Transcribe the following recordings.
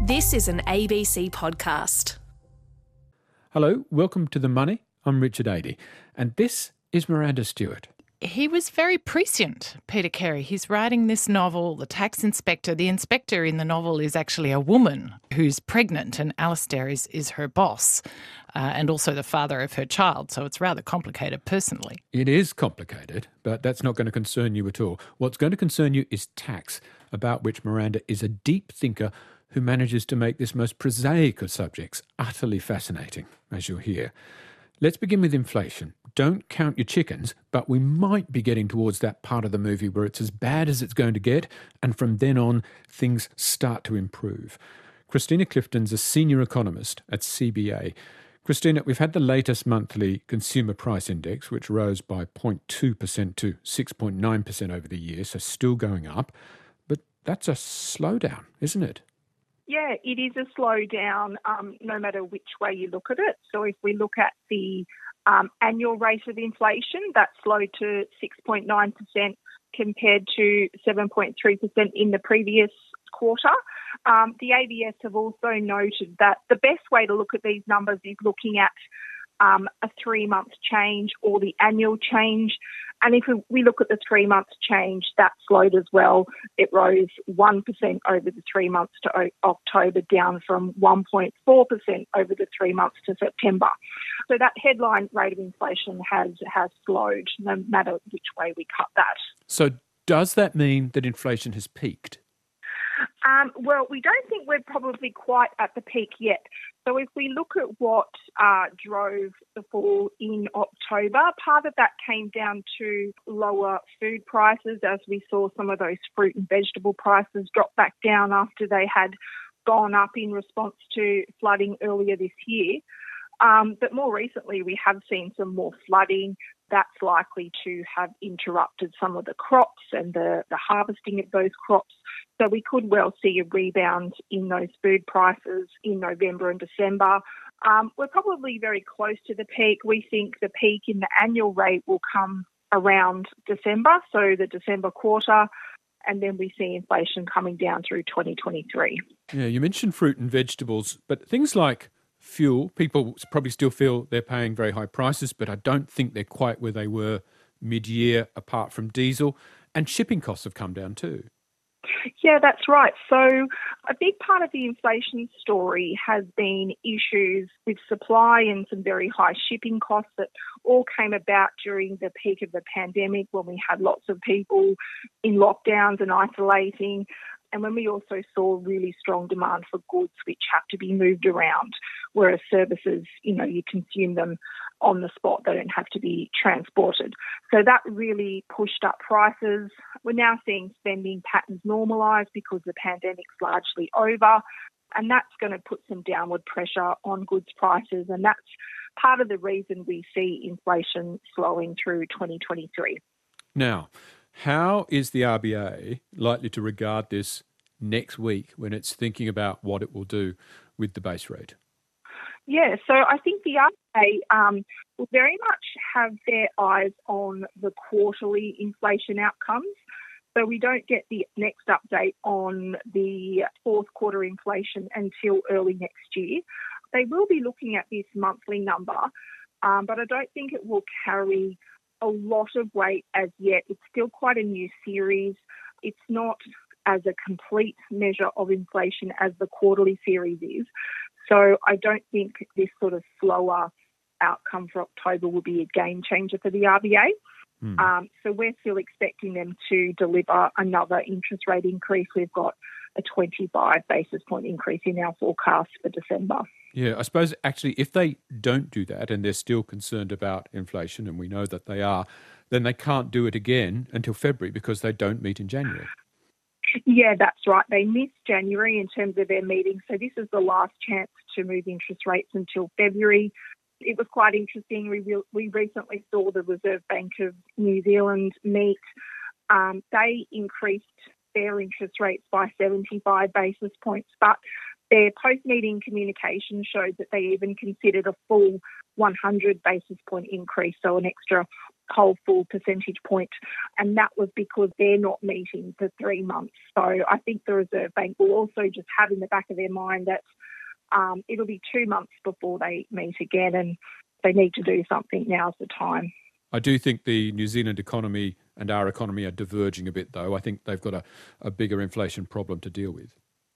This is an ABC podcast. Hello, welcome to The Money. I'm Richard Adey, and this is Miranda Stewart. He was very prescient, Peter Carey. He's writing this novel, The Tax Inspector. The inspector in the novel is actually a woman who's pregnant, and Alistair is her boss and also the father of her child. So it's rather complicated personally. It is complicated, but that's not going to concern you at all. What's going to concern you is tax, about which Miranda is a deep thinker who manages to make this most prosaic of subjects utterly fascinating, as you'll hear. Let's begin with inflation. Don't count your chickens, but we might be getting towards that part of the movie where it's as bad as it's going to get, and from then on, things start to improve. Christina Clifton's a senior economist at CBA. Christina, we've had the latest monthly consumer price index, which rose by 0.2% to 6.9% over the year, so still going up. But that's a slowdown, isn't it? Yeah, it is a slowdown, no matter which way you look at it. So if we look at the annual rate of inflation, that slowed to 6.9% compared to 7.3% in the previous quarter. The ABS have also noted that the best way to look at these numbers is looking at a 3-month change or the annual change. And if we look at the 3-month change, that slowed as well. It rose 1% over the 3 months to October, down from 1.4% over the 3 months to September. So that headline rate of inflation has slowed, no matter which way we cut that. So does that mean that inflation has peaked? Well, we don't think we're probably quite at the peak yet. So if we look at what drove the fall in October, part of that came down to lower food prices, as we saw some of those fruit and vegetable prices drop back down after they had gone up in response to flooding earlier this year. But more recently, we have seen some more flooding. That's likely to have interrupted some of the crops and the harvesting of those crops. So we could well see a rebound in those food prices in November and December. We're probably very close to the peak. We think the peak in the annual rate will come around December, so the December quarter, and then we see inflation coming down through 2023. Yeah, you mentioned fruit and vegetables, but things like fuel, people probably still feel they're paying very high prices, but I don't think they're quite where they were mid-year, apart from diesel, and shipping costs have come down too. Yeah, that's right. So a big part of the inflation story has been issues with supply and some very high shipping costs that all came about during the peak of the pandemic, when we had lots of people in lockdowns and isolating. And when we also saw really strong demand for goods which have to be moved around, whereas services, you consume them on the spot, they don't have to be transported. So that really pushed up prices. We're now seeing spending patterns normalise because the pandemic's largely over, and that's going to put some downward pressure on goods prices, and that's part of the reason we see inflation slowing through 2023. Now, how is the RBA likely to regard this next week when it's thinking about what it will do with the base rate? Yeah, so I think the RBA will very much have their eyes on the quarterly inflation outcomes. So we don't get the next update on the fourth quarter inflation until early next year. They will be looking at this monthly number, but I don't think it will carry a lot of weight as yet. It's still quite a new series. It's not as a complete measure of inflation as the quarterly series is. So I don't think this sort of slower outcome for October will be a game changer for the RBA. So we're still expecting them to deliver another interest rate increase. We've got a 25 basis point increase in our forecast for December. Yeah, I suppose actually if they don't do that and they're still concerned about inflation, and we know that they are, then they can't do it again until February because they don't meet in January. Yeah, that's right. They missed January in terms of their meeting. So this is the last chance to move interest rates until February. It was quite interesting. We recently saw the Reserve Bank of New Zealand meet. They increased their interest rates by 75 basis points, but their post-meeting communication showed that they even considered a full 100 basis point increase, so an extra whole full percentage point, and that was because they're not meeting for 3 months. So I think the Reserve Bank will also just have in the back of their mind that it'll be 2 months before they meet again, and they need to do something. Now's the time. I do think the New Zealand economy and our economy are diverging a bit, though. I think they've got a bigger inflation problem to deal with.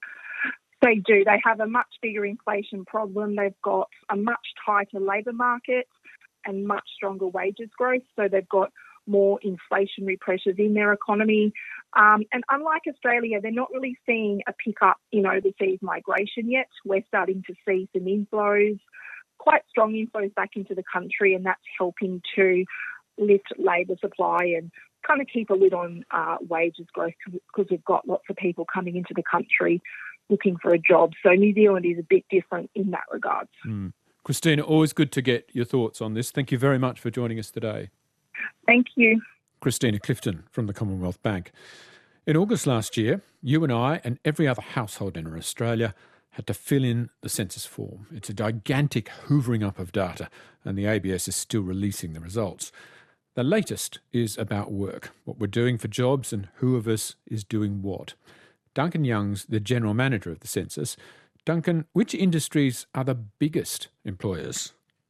They do. They have a much bigger inflation problem. They've got a much tighter labour market and much stronger wages growth. So they've got more inflationary pressures in their economy. And unlike Australia, they're not really seeing a pickup in overseas migration yet. We're starting to see some inflows, quite strong inflows back into the country, and that's helping to lift labour supply and kind of keep a lid on wages growth, because we've got lots of people coming into the country looking for a job. So New Zealand is a bit different in that regard. Christina, always good to get your thoughts on this. Thank you very much for joining us today. Thank you. Christina Clifton from the Commonwealth Bank. In August last year, you and I and every other household in Australia had to fill in the census form. It's a gigantic hoovering up of data, and the ABS is still releasing the results. The latest is about work, what we're doing for jobs and who of us is doing what. Duncan Young's the General Manager of the census. Duncan, which industries are the biggest employers?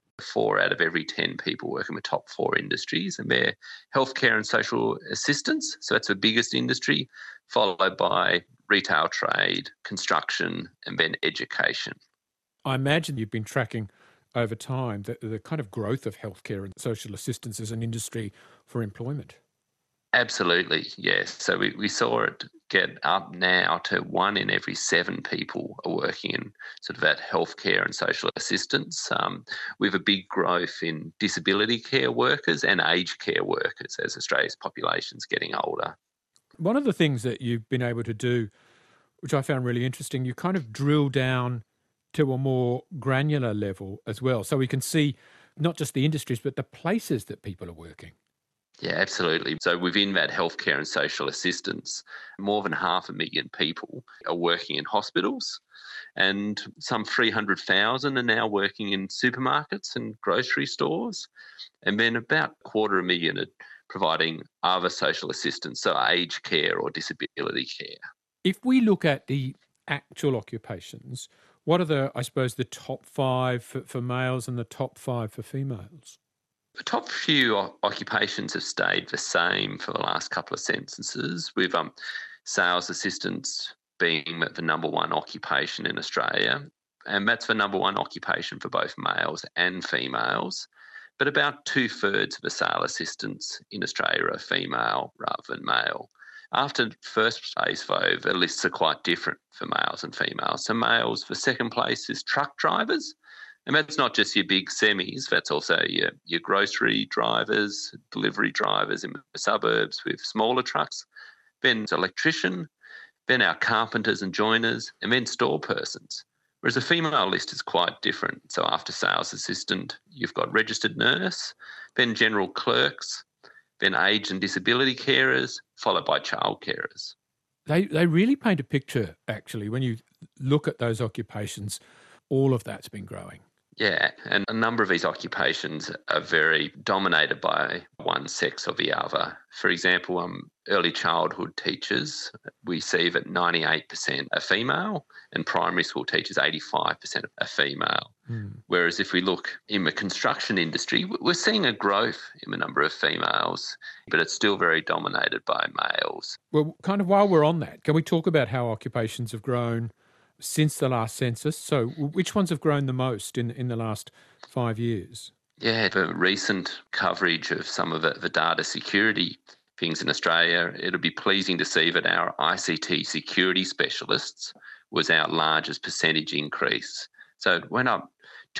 4 out of every 10 people work in the top 4 industries, and they're healthcare and social assistance. So that's the biggest industry, followed by retail trade, construction, and then education. I imagine you've been tracking over time the kind of growth of healthcare and social assistance as an industry for employment. Absolutely, yes. So we saw it get up now to 1 in every 7 people are working in sort of that healthcare and social assistance, with a big growth in disability care workers and aged care workers as Australia's population's getting older. One of the things that you've been able to do, which I found really interesting, you kind of drill down to a more granular level as well. So we can see not just the industries, but the places that people are working. Yeah, absolutely. So within that healthcare and social assistance, more than 500,000 people are working in hospitals, and some 300,000 are now working in supermarkets and grocery stores. And then about 250,000 are providing other social assistance, so aged care or disability care. If we look at the actual occupations, what are the top 5 for males and the top 5 for females? The top few occupations have stayed the same for the last couple of censuses, with sales assistants being the number 1 occupation in Australia. And that's the number 1 occupation for both males and females. But about 2/3 of the sales assistants in Australia are female rather than male. After first place, though, the lists are quite different for males and females. So males, for second place is truck drivers. And that's not just your big semis, that's also your grocery drivers, delivery drivers in the suburbs with smaller trucks, then electrician, then our carpenters and joiners, and then store persons. Whereas the female list is quite different. So after sales assistant, you've got registered nurse, then general clerks, then aged and disability carers, followed by child carers. They really paint a picture, actually, when you look at those occupations. All of that's been growing. Yeah, and a number of these occupations are very dominated by one sex or the other. For example, early childhood teachers, we see that 98% are female, and primary school teachers, 85% are female. Whereas if we look in the construction industry, we're seeing a growth in the number of females, but it's still very dominated by males. Well, kind of while we're on that, can we talk about how occupations have grown since the last census? So which ones have grown the most in the last 5 years? Yeah, the recent coverage of some of the data security things in Australia, it'll be pleasing to see that our ICT security specialists was our largest percentage increase. So it went up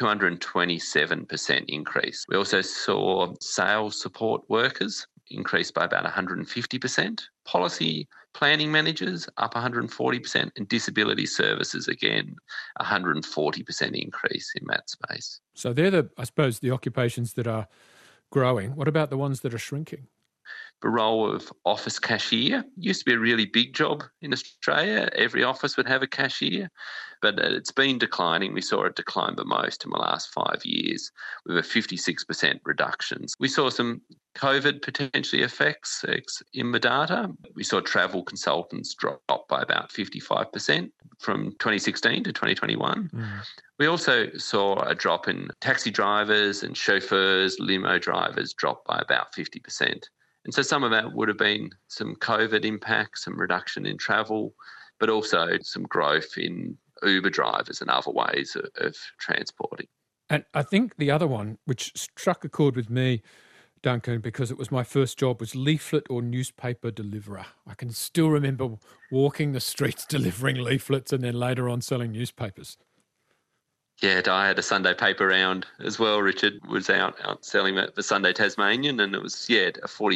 227% increase. We also saw sales support workers increased by about 150%, policy planning managers up 140%, and disability services, again, 140% increase in that space. So they're the occupations that are growing. What about the ones that are shrinking? the role of office cashier. It used to be a really big job in Australia. Every office would have a cashier, but it's been declining. We saw it decline the most in the last 5 years with a 56% reduction. We saw some COVID potentially effects in the data. We saw travel consultants drop by about 55% from 2016 to 2021. We also saw a drop in taxi drivers and chauffeurs, limo drivers drop by about 50%. And so some of that would have been some COVID impacts, some reduction in travel, but also some growth in Uber drivers and other ways of transporting. And I think the other one, which struck a chord with me, Duncan, because it was my first job, was leaflet or newspaper deliverer. I can still remember walking the streets delivering leaflets and then later on selling newspapers. Yeah, I had a Sunday paper round as well. Richard was out selling the Sunday Tasmanian, and it was, a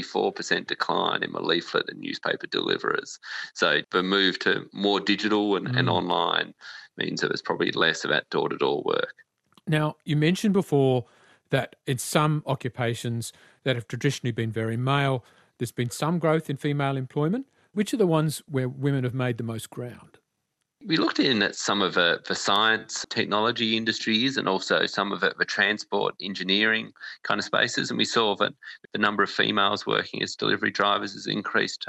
44% decline in the leaflet and newspaper deliverers. So the move to more digital and online means there was probably less of that door-to-door work. Now, you mentioned before that in some occupations that have traditionally been very male, there's been some growth in female employment. Which are the ones where women have made the most ground? We looked in at some of the science, technology industries and also some of the transport, engineering kind of spaces, and we saw that the number of females working as delivery drivers has increased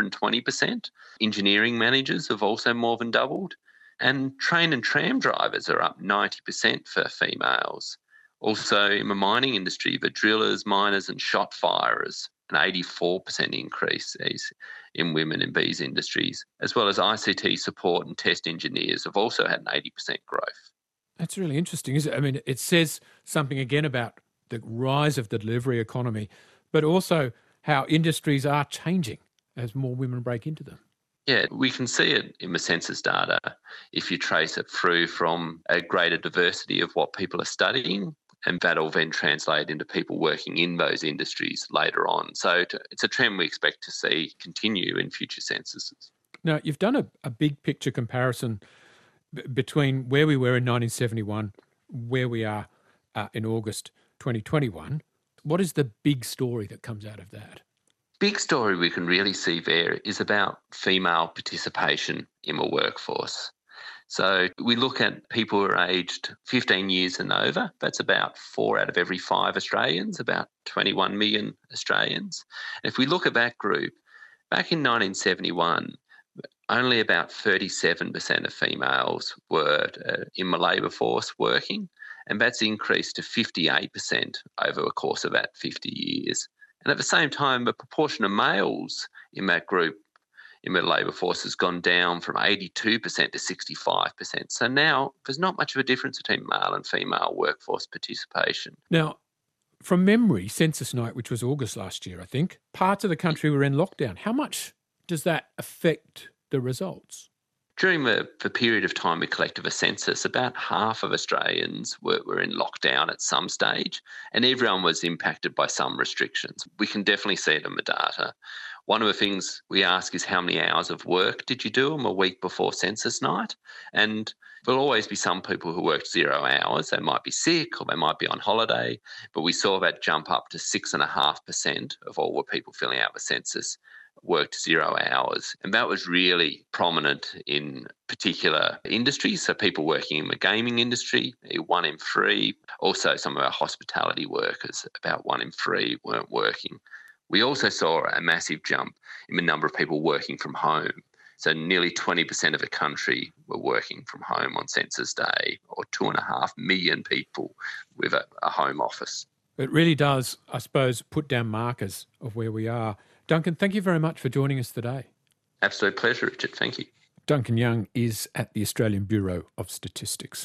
120%. Engineering managers have also more than doubled, and train and tram drivers are up 90% for females. Also in the mining industry, the drillers, miners and shot firers, an 84% increase in women in these industries, as well as ICT support and test engineers have also had an 80% growth. That's really interesting, isn't it? I mean, it says something again about the rise of the delivery economy, but also how industries are changing as more women break into them. Yeah, we can see it in the census data if you trace it through from a greater diversity of what people are studying, and that'll then translate into people working in those industries later on. So it's a trend we expect to see continue in future censuses. Now, you've done a big picture comparison between where we were in 1971, where we are in August 2021. What is the big story that comes out of that? Big story we can really see there is about female participation in the workforce. So we look at people who are aged 15 years and over. That's about 4 out of every 5 Australians, about 21 million Australians. And if we look at that group, back in 1971, only about 37% of females were in the labour force working, and that's increased to 58% over the course of that 50 years. And at the same time, the proportion of males in that group in the labour force has gone down from 82% to 65%. So now there's not much of a difference between male and female workforce participation. Now, from memory, Census Night, which was August last year, I think, parts of the country were in lockdown. How much does that affect the results? During the period of time we collected the census, about half of Australians were in lockdown at some stage, and everyone was impacted by some restrictions. We can definitely see it in the data. One of the things we ask is how many hours of work did you do in a week before census night? And there'll always be some people who worked 0 hours. They might be sick or they might be on holiday, but we saw that jump up to 6.5% of all the people filling out the census worked 0 hours. And that was really prominent in particular industries. So people working in the gaming industry, 1 in 3. Also some of our hospitality workers, about 1 in 3 weren't working. We also saw a massive jump in the number of people working from home. So nearly 20% of the country were working from home on census day, or 2.5 million people with a home office. It really does, I suppose, put down markers of where we are. Duncan, thank you very much for joining us today. Absolute pleasure, Richard. Thank you. Duncan Young is at the Australian Bureau of Statistics.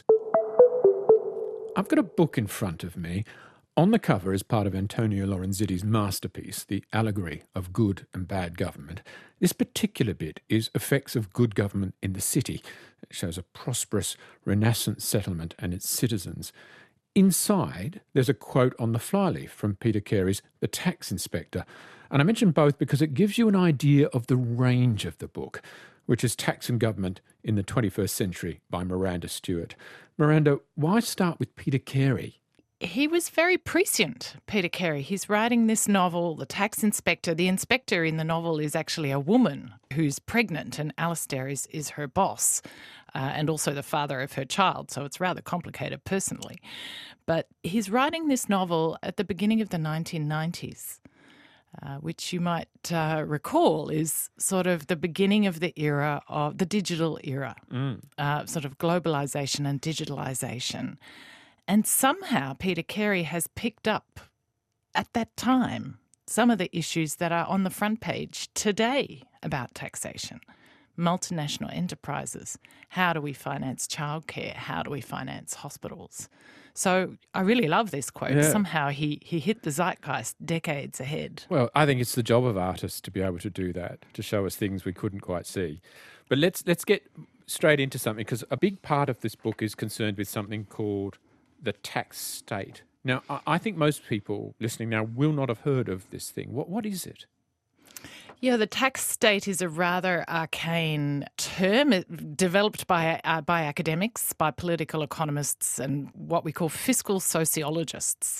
I've got a book in front of me. On the cover, as part of Antonio Lorenzitti's masterpiece, The Allegory of Good and Bad Government, this particular bit is Effects of Good Government in the City. It shows a prosperous Renaissance settlement and its citizens. Inside, there's a quote on the flyleaf from Peter Carey's The Tax Inspector. And I mention both because it gives you an idea of the range of the book, which is Tax and Government in the 21st Century by Miranda Stewart. Miranda, why start with Peter Carey? He was very prescient, Peter Carey. He's writing this novel, The Tax Inspector. The inspector in the novel is actually a woman who's pregnant, and Alastair is her boss and also the father of her child, so it's rather complicated personally. But he's writing this novel at the beginning of the 1990s. Which you might recall is sort of the beginning of the era of the digital era, sort of globalisation and digitalisation. And somehow Peter Carey has picked up at that time some of the issues that are on the front page today about taxation. Multinational enterprises. How do we finance childcare? How do we finance hospitals? So I really love this quote. Yeah. Somehow he hit the zeitgeist decades ahead. Well, I think it's the job of artists to be able to do that, to show us things we couldn't quite see. But let's get straight into something, because a big part of this book is concerned with something called the tax state. Now, I think most people listening now will not have heard of this thing. What is it? Yeah, the tax state is a rather arcane term developed by academics, by political economists and what we call fiscal sociologists.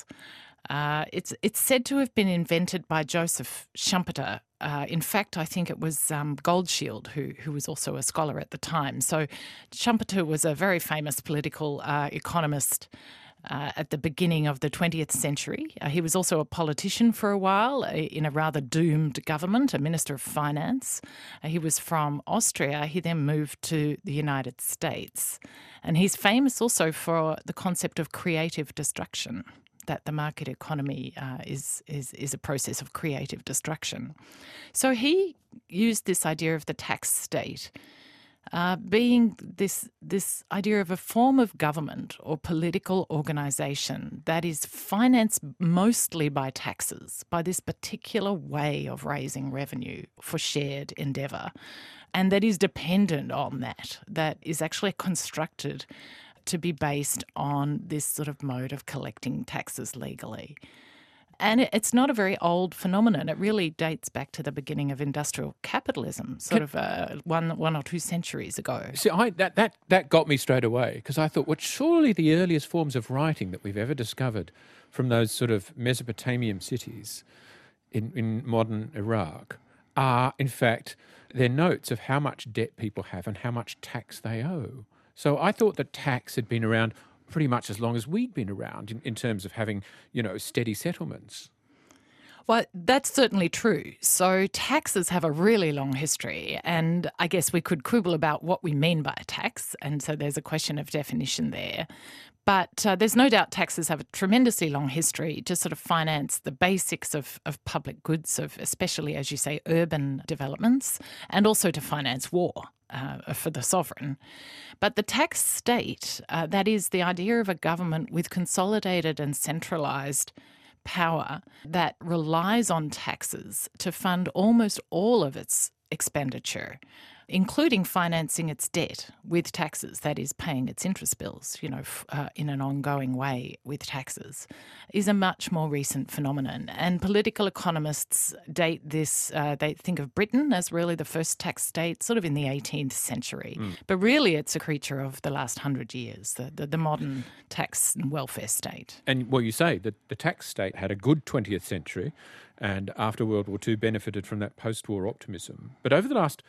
It's said to have been invented by Joseph Schumpeter. In fact, I think it was Goldshield, who was also a scholar at the time. So Schumpeter was a very famous political economist at the beginning of the 20th century. He was also a politician for a while in a rather doomed government, a minister of finance. He was from Austria. He then moved to the United States. And he's famous also for the concept of creative destruction, that the market economy is a process of creative destruction. So he used this idea of the tax state being this idea of a form of government or political organisation that is financed mostly by taxes, by this particular way of raising revenue for shared endeavour, and that is dependent on that is actually constructed to be based on this sort of mode of collecting taxes legally. And it's not a very old phenomenon. It really dates back to the beginning of industrial capitalism, sort of one or two centuries ago. See, that got me straight away, because I thought, well, surely the earliest forms of writing that we've ever discovered from those sort of Mesopotamian cities in modern Iraq are, in fact, their notes of how much debt people have and how much tax they owe. So I thought that tax had been around pretty much as long as we'd been around in terms of having, steady settlements. Well, that's certainly true. So taxes have a really long history, and I guess we could quibble about what we mean by a tax, and so there's a question of definition there. But there's no doubt taxes have a tremendously long history to sort of finance the basics of public goods, of especially, as you say, urban developments, and also to finance war. For the sovereign. But the tax state, that is the idea of a government with consolidated and centralised power that relies on taxes to fund almost all of its expenditure, including financing its debt with taxes, that is paying its interest bills, in an ongoing way with taxes, is a much more recent phenomenon. And political economists date this, they think of Britain as really the first tax state, sort of in the 18th century. But really it's a creature of the last 100 years, the modern tax and welfare state. And, well, you say that the tax state had a good 20th century, and after World War II benefited from that post-war optimism. But over the last,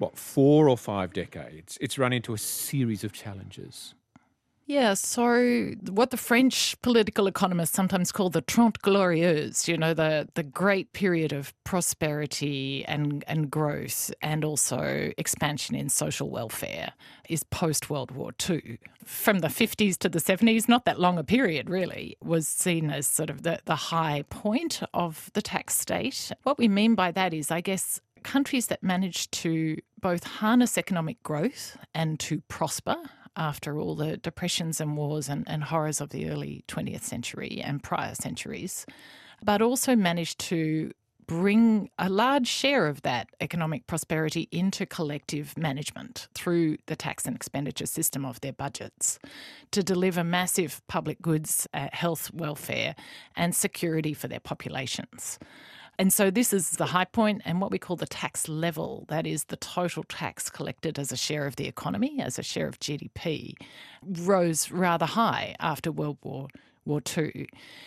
4 or 5 decades, it's run into a series of challenges. Yeah, so what the French political economists sometimes call the Trente Glorieuses, the great period of prosperity and growth and also expansion in social welfare is post-World War II. From the 50s to the 70s, not that long a period really, was seen as sort of the high point of the tax state. What we mean by that is, I guess, countries that managed to both harness economic growth and to prosper after all the depressions and wars and horrors of the early 20th century and prior centuries, but also managed to bring a large share of that economic prosperity into collective management through the tax and expenditure system of their budgets to deliver massive public goods, health, welfare and security for their populations. And so this is the high point, and what we call the tax level, that is the total tax collected as a share of the economy, as a share of GDP, rose rather high after World War War II.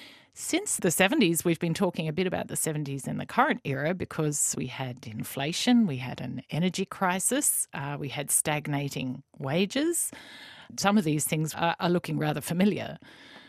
Since the 70s, we've been talking a bit about the 70s in the current era because we had inflation, we had an energy crisis, we had stagnating wages. Some of these things are looking rather familiar.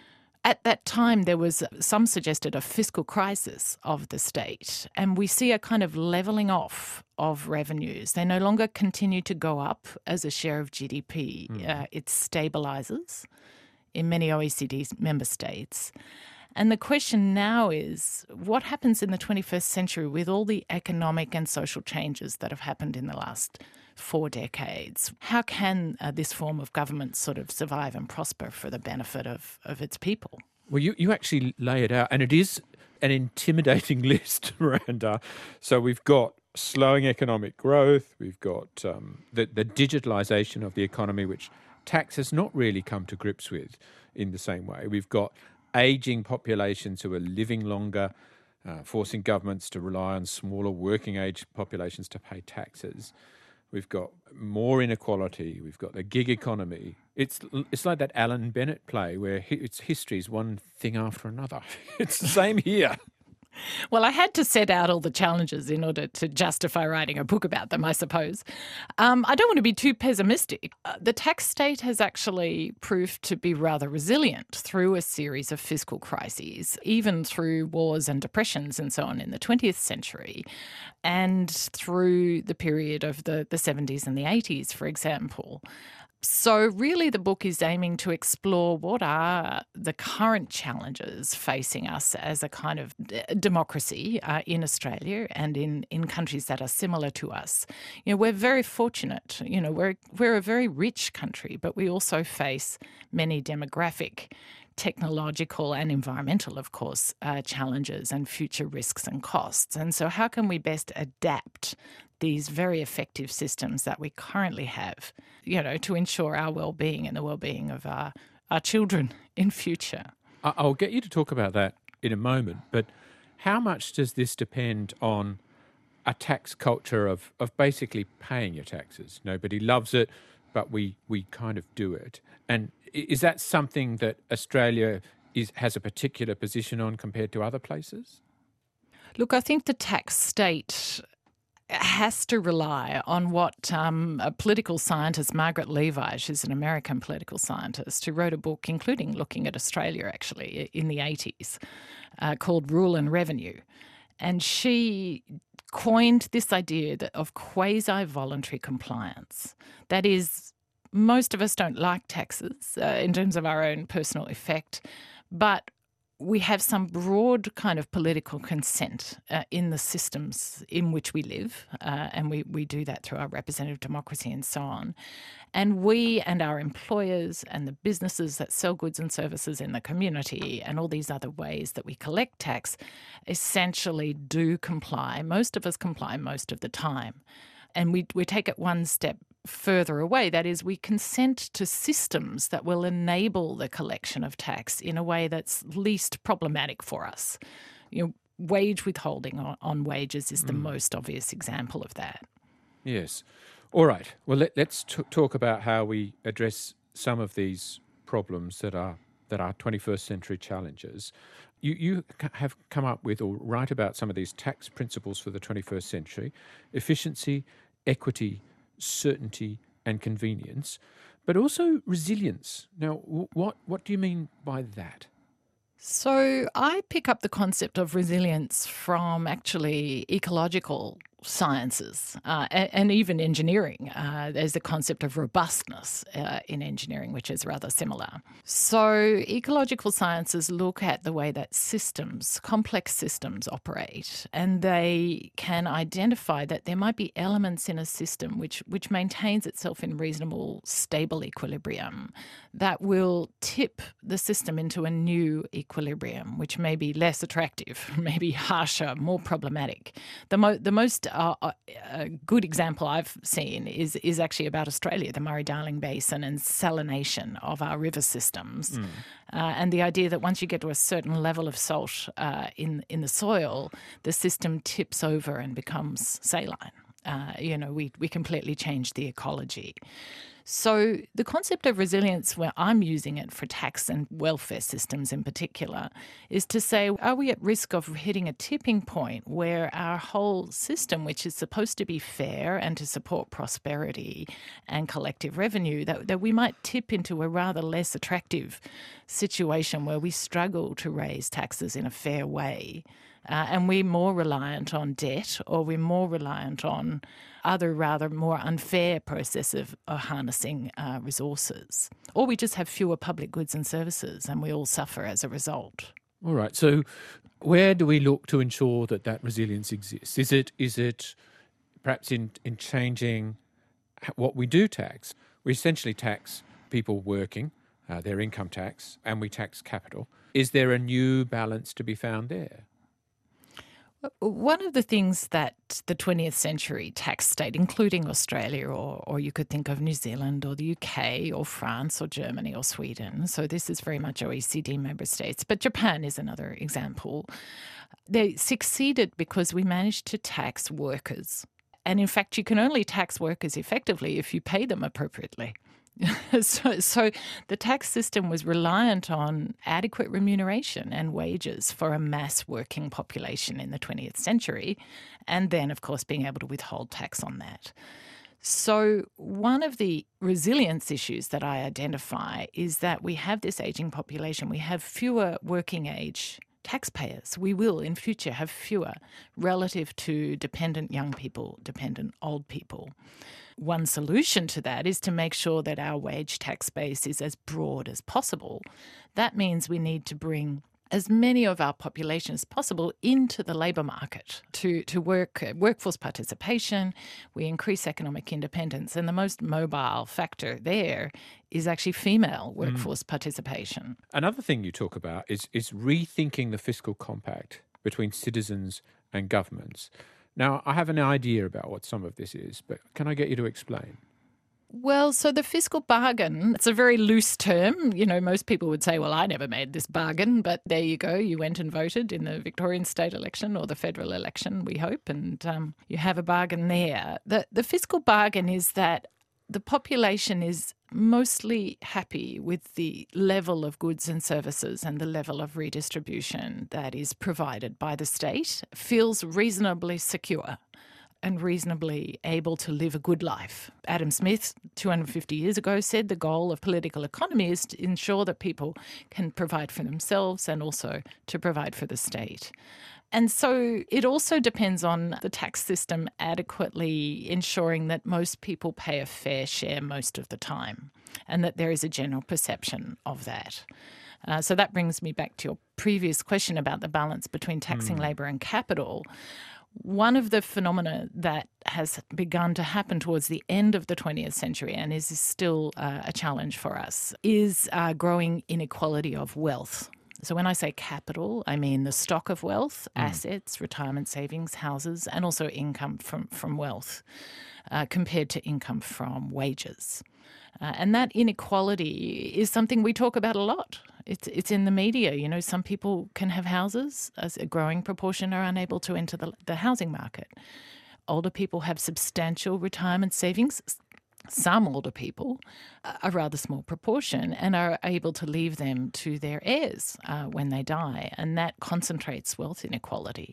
At that time, there was, some suggested, a fiscal crisis of the state, and we see a kind of levelling off of revenues. They no longer continue to go up as a share of GDP. It stabilises in many OECD member states. And the question now is, what happens in the 21st century with all the economic and social changes that have happened in the last 4 decades? How can this form of government sort of survive and prosper for the benefit of its people? Well, you actually lay it out, and it is an intimidating list, Miranda. So we've got slowing economic growth, we've got the digitalisation of the economy, which tax has not really come to grips with in the same way. We've got ageing populations who are living longer, forcing governments to rely on smaller working age populations to pay taxes. We've got more inequality. We've got the gig economy. It's like that Alan Bennett play where it's history's one thing after another. It's the same here. Well, I had to set out all the challenges in order to justify writing a book about them, I suppose. I don't want to be too pessimistic. The tax state has actually proved to be rather resilient through a series of fiscal crises, even through wars and depressions and so on in the 20th century, and through the period of the 70s and the 80s, for example. So really the book is aiming to explore what are the current challenges facing us as a kind of democracy in Australia and in countries that are similar to us. You know, we're very fortunate. You know, we're a very rich country, but we also face many demographic, technological and environmental, of course, challenges and future risks and costs. And so how can we best adapt these very effective systems that we currently have, you know, to ensure our well-being and the well-being of our children in future? I'll get you to talk about that in a moment, but how much does this depend on a tax culture of basically paying your taxes? Nobody loves it, but we kind of do it. And is that something that Australia has a particular position on compared to other places? Look, I think the tax state has to rely on what a political scientist, Margaret Levi, she's an American political scientist, who wrote a book, including looking at Australia actually, in the 80s, called Rule and Revenue. And she coined this idea of quasi-voluntary compliance. That is, most of us don't like taxes in terms of our own personal effect, but we have some broad kind of political consent in the systems in which we live, and we do that through our representative democracy and so on. And we and our employers and the businesses that sell goods and services in the community and all these other ways that we collect tax essentially do comply. Most of us comply most of the time. And we take it one step further away. That is, we consent to systems that will enable the collection of tax in a way that's least problematic for us. You know, wage withholding on wages is the most obvious example of that. Yes. All right. Well, let's talk about how we address some of these problems that are 21st century challenges. You have come up with or write about some of these tax principles for the 21st century: efficiency, equity, certainty and convenience, but also resilience. Now, what do you mean by that? So I pick up the concept of resilience from actually ecological sciences and even engineering. There's the concept of robustness in engineering, which is rather similar. So ecological sciences look at the way that systems, complex systems operate, and they can identify that there might be elements in a system which maintains itself in reasonable, stable equilibrium that will tip the system into a new equilibrium, which may be less attractive, maybe harsher, more problematic. The most good example I've seen is actually about Australia, the Murray-Darling Basin and salination of our river systems. And the idea that once you get to a certain level of salt in the soil, the system tips over and becomes saline. We completely change the ecology. So the concept of resilience, where I'm using it for tax and welfare systems in particular, is to say, are we at risk of hitting a tipping point where our whole system, which is supposed to be fair and to support prosperity and collective revenue, that we might tip into a rather less attractive situation where we struggle to raise taxes in a fair way? And we're more reliant on debt, or we're more reliant on other rather more unfair process of harnessing resources. Or we just have fewer public goods and services and we all suffer as a result. All right. So where do we look to ensure that resilience exists? Is it perhaps in changing what we do tax? We essentially tax people working, their income tax, and we tax capital. Is there a new balance to be found there? One of the things that the 20th century tax state, including Australia, or you could think of New Zealand or the UK or France or Germany or Sweden, so this is very much OECD member states, but Japan is another example. They succeeded because we managed to tax workers. And in fact, you can only tax workers effectively if you pay them appropriately. So the tax system was reliant on adequate remuneration and wages for a mass working population in the 20th century, and then, of course, being able to withhold tax on that. So one of the resilience issues that I identify is that we have this ageing population. We have fewer working age taxpayers. We will, in future, have fewer relative to dependent young people, dependent old people. One solution to that is to make sure that our wage tax base is as broad as possible. That means we need to bring as many of our population as possible into the labour market to workforce participation. We increase economic independence, and the most mobile factor there is actually female workforce participation. Another thing you talk about is rethinking the fiscal compact between citizens and governments. Now, I have an idea about what some of this is, but can I get you to explain? Well, so the fiscal bargain, it's a very loose term. You know, most people would say, well, I never made this bargain, but there you go. You went and voted in the Victorian state election or the federal election, we hope, and you have a bargain there. The fiscal bargain is that the population is mostly happy with the level of goods and services and the level of redistribution that is provided by the state, feels reasonably secure and reasonably able to live a good life. Adam Smith, 250 years ago, said the goal of political economy is to ensure that people can provide for themselves and also to provide for the state. And so it also depends on the tax system adequately ensuring that most people pay a fair share most of the time and that there is a general perception of that. So that brings me back to your previous question about the balance between taxing labour and capital. One of the phenomena that has begun to happen towards the end of the 20th century and is still a challenge for us is growing inequality of wealth. So when I say capital, I mean the stock of wealth, assets, retirement savings, houses, and also income from wealth compared to income from wages. And that inequality is something we talk about a lot. It's in the media. You know, some people can have houses, as a growing proportion are unable to enter the housing market. Older people have substantial retirement savings. Some older people, a rather small proportion, and are able to leave them to their heirs when they die, and that concentrates wealth inequality.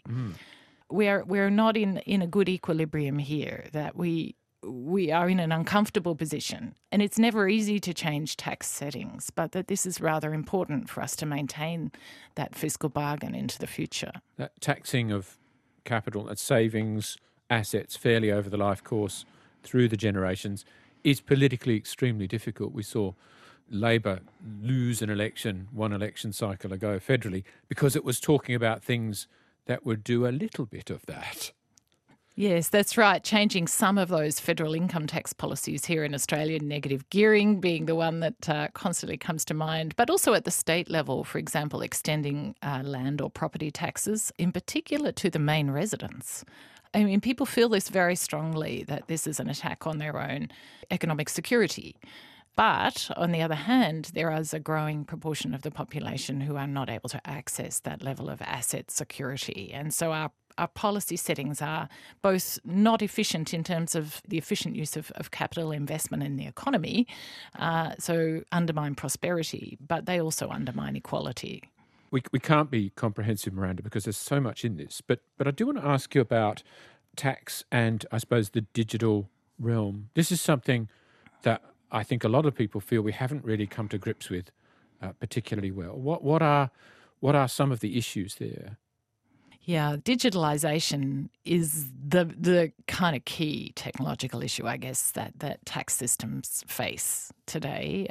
We're not in a good equilibrium here, that we are in an uncomfortable position, and it's never easy to change tax settings, but that this is rather important for us to maintain that fiscal bargain into the future. That taxing of capital, savings, assets fairly over the life course through the generations is politically extremely difficult. We saw Labor lose one election cycle ago federally because it was talking about things that would do a little bit of that. Yes, that's right. Changing some of those federal income tax policies here in Australia, negative gearing being the one that constantly comes to mind, but also at the state level, for example, extending land or property taxes, in particular to the main residents. I mean, people feel this very strongly, that this is an attack on their own economic security. But on the other hand, there is a growing proportion of the population who are not able to access that level of asset security. And so our policy settings are both not efficient in terms of the efficient use of capital investment in the economy, so undermine prosperity, but they also undermine equality. We can't be comprehensive, Miranda, because there's so much in this. But I do want to ask you about tax and, I suppose, the digital realm. This is something that I think a lot of people feel we haven't really come to grips with particularly well. What are some of the issues there? Yeah, digitalisation is the kind of key technological issue, I guess, that tax systems face today.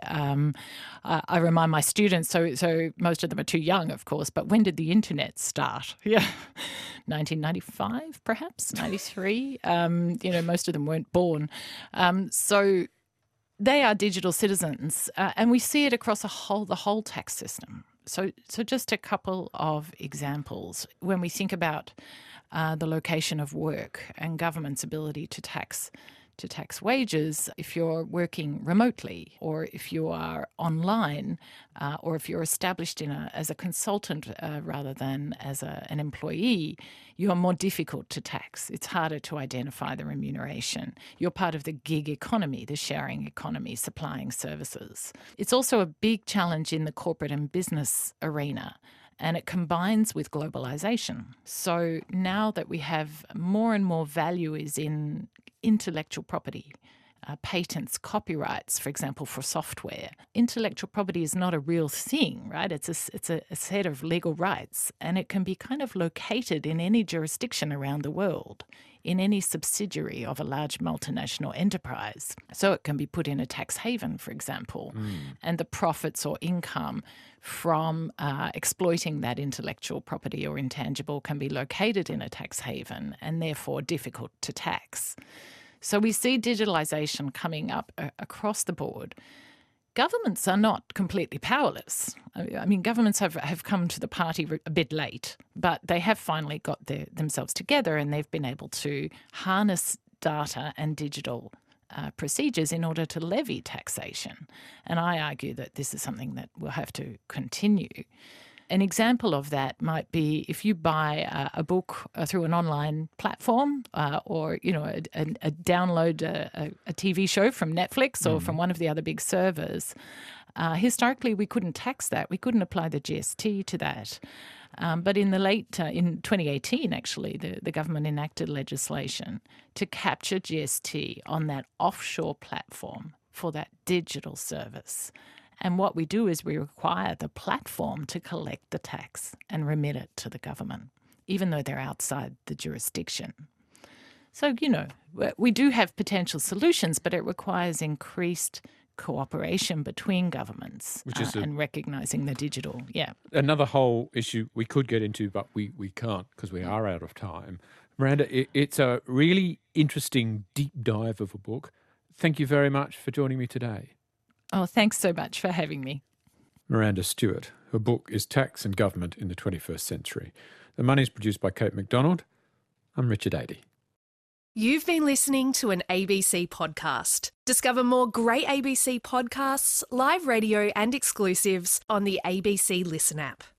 I remind my students, so most of them are too young, of course, but when did the internet start? Yeah, 1995, perhaps, 93. Most of them weren't born. So they are digital citizens, and we see it across the whole tax system. So just a couple of examples. When we think about the location of work and government's ability to tax wages, if you're working remotely or if you are online or if you're established as a consultant rather than as an employee, you are more difficult to tax. It's harder to identify the remuneration. You're part of the gig economy, the sharing economy, supplying services. It's also a big challenge in the corporate and business arena, and it combines with globalisation. So now that we have more and more value is in intellectual property, patents, copyrights, for example, for software. Intellectual property is not a real thing, right? It's a set of legal rights, and it can be kind of located in any jurisdiction around the world, in any subsidiary of a large multinational enterprise. So it can be put in a tax haven, for example, and the profits or income from exploiting that intellectual property or intangible can be located in a tax haven and therefore difficult to tax. So we see digitalisation coming up across the board. Governments are not completely powerless. I mean, governments have come to the party a bit late, but they have finally got themselves together and they've been able to harness data and digital procedures in order to levy taxation. And I argue that this is something that will have to continue. An example of that might be if you buy a book through an online platform or, a download a TV show from Netflix or from one of the other big servers. Historically, we couldn't tax that. We couldn't apply the GST to that. But in in 2018, actually, the government enacted legislation to capture GST on that offshore platform for that digital service. And what we do is we require the platform to collect the tax and remit it to the government, even though they're outside the jurisdiction. So, we do have potential solutions, but it requires increased cooperation between governments and recognising the digital. Yeah. Another whole issue we could get into, but we can't because we are out of time. Miranda, it's a really interesting deep dive of a book. Thank you very much for joining me today. Oh, thanks so much for having me. Miranda Stewart. Her book is Tax and Government in the 21st Century. The Money is produced by Kate McDonald. I'm Richard Adey. You've been listening to an ABC podcast. Discover more great ABC podcasts, live radio and exclusives on the ABC Listen app.